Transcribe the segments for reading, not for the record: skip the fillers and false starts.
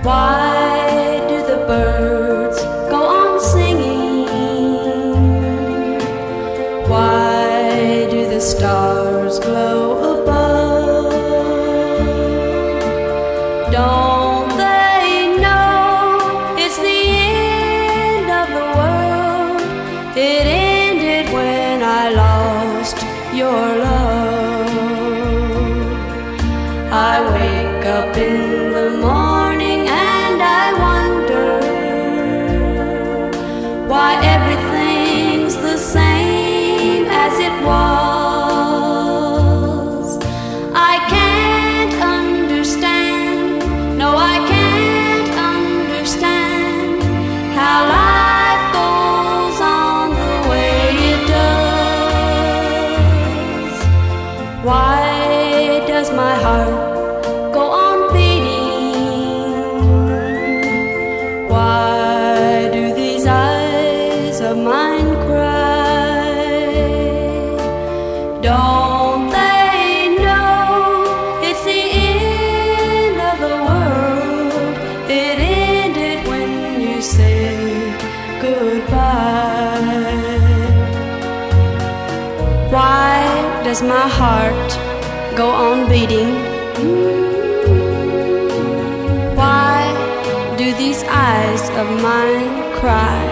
Why do the birds go on singing? Why do the stars glow above? Don't they know it's the end of the world? It ended when I lost your love. I wake up in the morning and I wonder why everything's the same as it was. I can't understand, no, I can't understand how life goes on the way it does. Why does my heart go on beating? Why do these eyes of mine cry? Don't they know it's the end of the world? It ended when you said goodbye. Why does my heart go on beating? Why do these eyes of mine cry?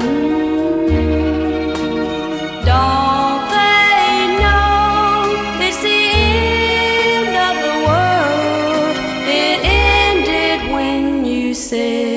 Don't they know it's the end of the world? It ended when you said